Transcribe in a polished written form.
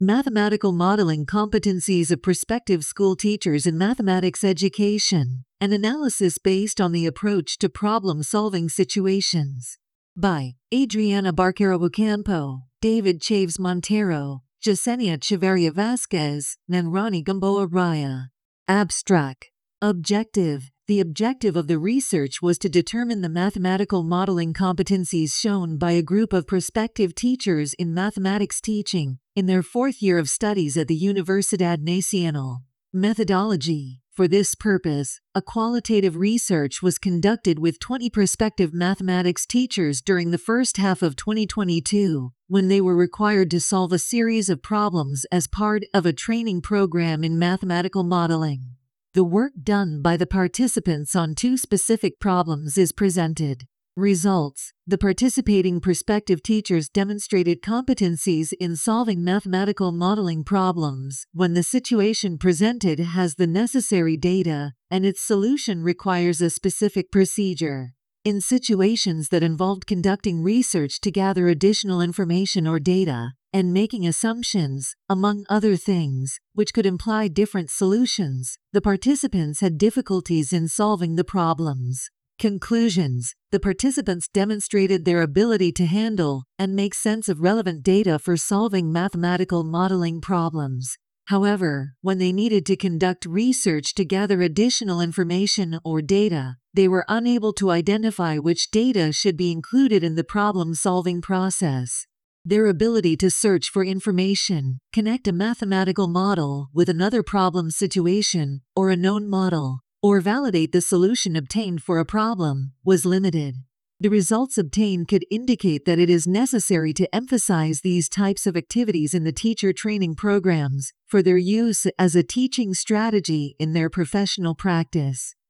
Mathematical modeling competencies of prospective school teachers in mathematics education, an analysis based on the approach to problem-solving situations. By Adriana Barquero Ocampo, David Chaves Montero, Yesenia Chavarria Vasquez, Nanrani Gamboa Raya. Abstract. Objective. The objective of the research was to determine the mathematical modeling competencies shown by a group of prospective teachers in mathematics teaching in their fourth year of studies at the Universidad Nacional. Methodology. For this purpose, a qualitative research was conducted with 20 prospective mathematics teachers during the first half of 2022, when they were required to solve a series of problems as part of a training program in mathematical modeling. The work done by the participants on two specific problems is presented. Results. The participating prospective teachers demonstrated competencies in solving mathematical modeling problems when the situation presented has the necessary data and its solution requires a specific procedure. In situations that involved conducting research to gather additional information or data, and making assumptions, among other things, which could imply different solutions, the participants had difficulties in solving the problems. Conclusions. The participants demonstrated their ability to handle and make sense of relevant data for solving mathematical modeling problems. However, when they needed to conduct research to gather additional information or data, they were unable to identify which data should be included in the problem-solving process. Their ability to search for information, connect a mathematical model with another problem situation or a known model, or validate the solution obtained for a problem, was limited. The results obtained could indicate that it is necessary to emphasize these types of activities in the teacher training programs for their use as a teaching strategy in their professional practice.